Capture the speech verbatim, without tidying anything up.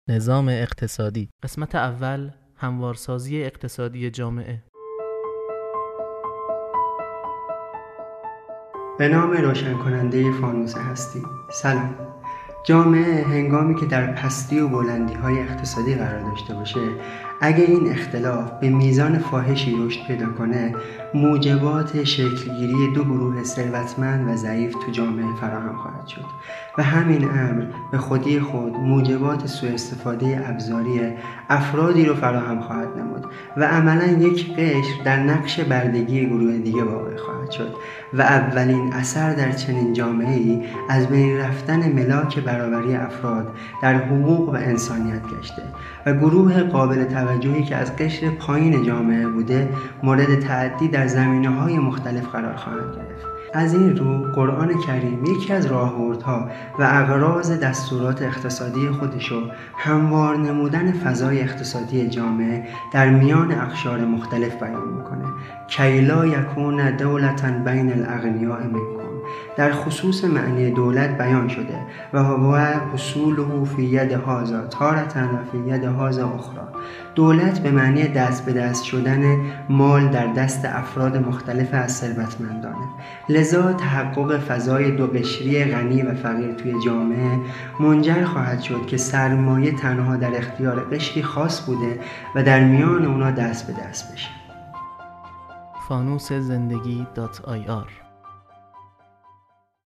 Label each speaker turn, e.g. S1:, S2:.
S1: نظام اقتصادی. قسمت اول، هموارسازی اقتصادی جامعه.
S2: به نام روشن کننده فانوس هستی. سلام. جامعه هنگامی که در پستی و بلندی های اقتصادی قرار داشته باشه، اگه این اختلاف به میزان فاحشی رشد پیدا کنه، موجبات شکلگیری دو گروه ثروتمند و ضعیف تو جامعه فراهم خواهد شد و همین امر به خودی خود موجبات سوء استفاده ابزاری افرادی رو فراهم خواهد نمود و عملاً یک قشر در نقش بردگی گروه دیگه واقع خواهد شد و اولین اثر در چنین جامعه‌ای از بین رفتن ملاک برابری افراد در حقوق و انسانیت گشته و گروه قابل توجهی که از قشر پایین جامعه بوده مورد تعدی در زمینه‌های مختلف قرار خواهد گرفت. از این رو قرآن کریم یکی از راهبردها و اغراض دستورات اقتصادی خودشو هموار نمودن فضای اقتصادی جامعه در میان اقشار مختلف بیان میکنه. کی لا یکون دولة بین الاغنیاء منکم در خصوص معنی دولت بیان شده و هو اصوله فی ید هذا تارة و فی ید هذا اخرى. دولت به معنی دست به دست شدن مال در دست افراد مختلف از ثروتمندانه. لذا تحقق فضای دو قشری غنی و فقیر توی جامعه منجر خواهد شد که سرمایه تنها در اختیار قشری خاص بوده و در میان اونا دست به دست بشه.
S1: فانوس زندگی دات آی آر